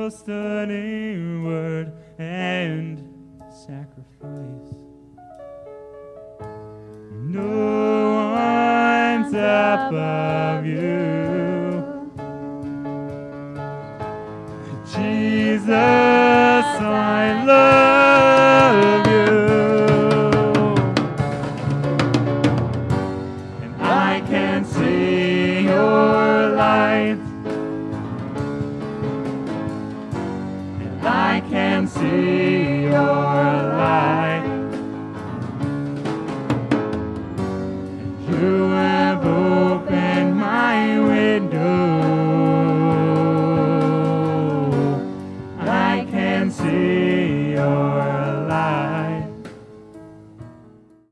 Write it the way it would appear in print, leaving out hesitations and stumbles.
stood in word and sacrifice. No one's above you. Jesus, I love